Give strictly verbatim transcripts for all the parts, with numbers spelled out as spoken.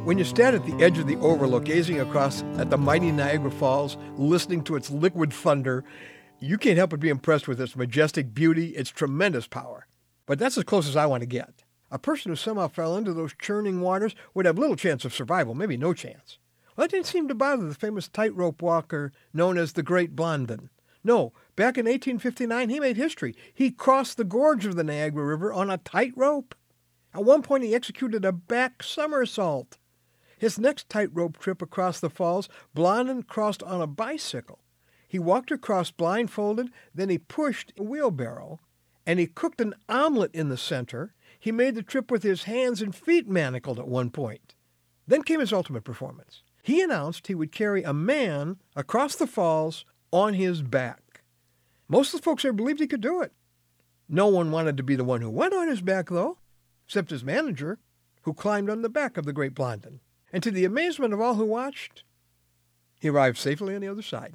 When you stand at the edge of the overlook, gazing across at the mighty Niagara Falls, listening to its liquid thunder, you can't help but be impressed with its majestic beauty, its tremendous power. But that's as close as I want to get. A person who somehow fell into those churning waters would have little chance of survival, maybe no chance. Well, that didn't seem to bother the famous tightrope walker known as the Great Blondin. No, back in eighteen fifty-nine, he made history. He crossed the gorge of the Niagara River on a tightrope. At one point, he executed a back somersault. His next tightrope trip across the falls, Blondin crossed on a bicycle. He walked across blindfolded, then he pushed a wheelbarrow, and he cooked an omelet in the center. He made the trip with his hands and feet manacled at one point. Then came his ultimate performance. He announced he would carry a man across the falls on his back. Most of the folks there believed he could do it. No one wanted to be the one who went on his back, though, except his manager, who climbed on the back of the Great Blondin. And to the amazement of all who watched, he arrived safely on the other side.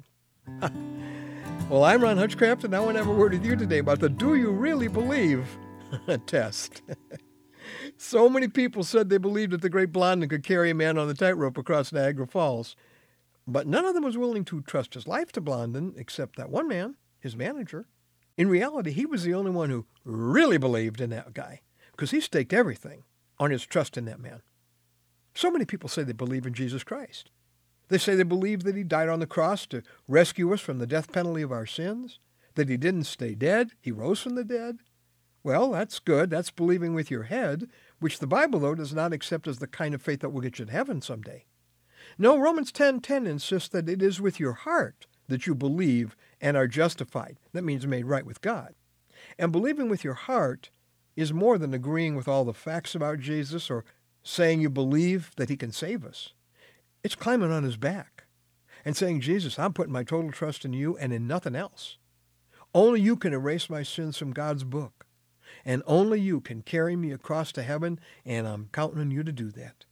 Well, I'm Ron Hutchcraft, and I want to have a word with you today about the Do You Really Believe test. So many people said they believed that the Great Blondin could carry a man on the tightrope across Niagara Falls, but none of them was willing to trust his life to Blondin except that one man, his manager. In reality, he was the only one who really believed in that guy, because he staked everything on his trust in that man. So many people say they believe in Jesus Christ. They say they believe that he died on the cross to rescue us from the death penalty of our sins, that he didn't stay dead, he rose from the dead. Well, that's good. That's believing with your head, which the Bible, though, does not accept as the kind of faith that will get you to heaven someday. No, Romans ten ten insists that it is with your heart that you believe and are justified. That means made right with God. And believing with your heart is more than agreeing with all the facts about Jesus or saying you believe that he can save us. It's climbing on his back and saying, Jesus, I'm putting my total trust in you and in nothing else. Only you can erase my sins from God's book. And only you can carry me across to heaven, and I'm counting on you to do that.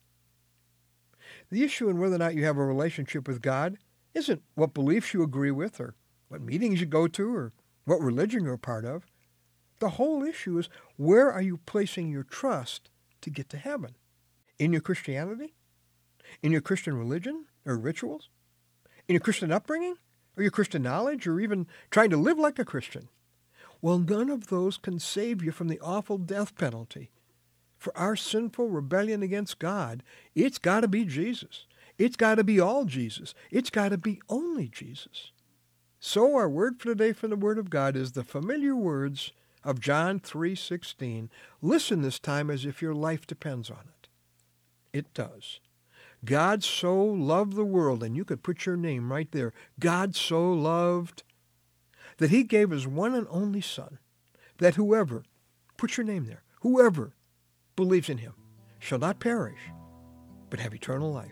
The issue in whether or not you have a relationship with God isn't what beliefs you agree with or what meetings you go to or what religion you're a part of. The whole issue is, where are you placing your trust to get to heaven? In your Christianity? In your Christian religion or rituals? In your Christian upbringing? Or your Christian knowledge? Or even trying to live like a Christian? Well, none of those can save you from the awful death penalty. For our sinful rebellion against God, it's got to be Jesus. It's got to be all Jesus. It's got to be only Jesus. So our word for today from the Word of God is the familiar words of John three sixteen. Listen this time as if your life depends on it. It does. God so loved the world, and you could put your name right there. God so loved that he gave his one and only Son, that whoever, put your name there, whoever believes in him shall not perish, but have eternal life.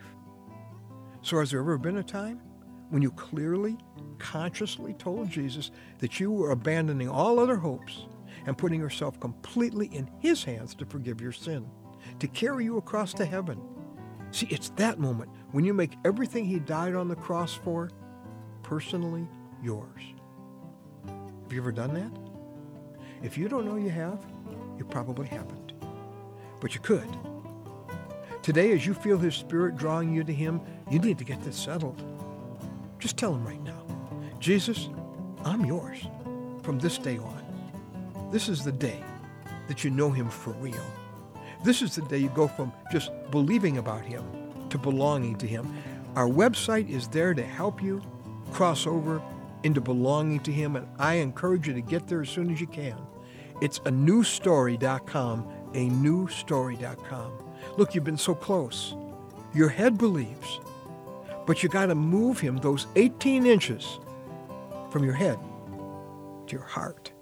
So has there ever been a time when you clearly, consciously told Jesus that you were abandoning all other hopes and putting yourself completely in his hands to forgive your sin, to carry you across to heaven? See, it's that moment when you make everything he died on the cross for personally yours. Have you ever done that? If you don't know you have, you probably haven't. But you could. Today, as you feel his Spirit drawing you to him, you need to get this settled. Just tell him right now, Jesus, I'm yours from this day on. This is the day that you know him for real. This is the day you go from just believing about him to belonging to him. Our website is there to help you cross over into belonging to him, and I encourage you to get there as soon as you can. It's a new story dot com, a new story dot com. Look, you've been so close. Your head believes, but you got to move him those eighteen inches from your head to your heart.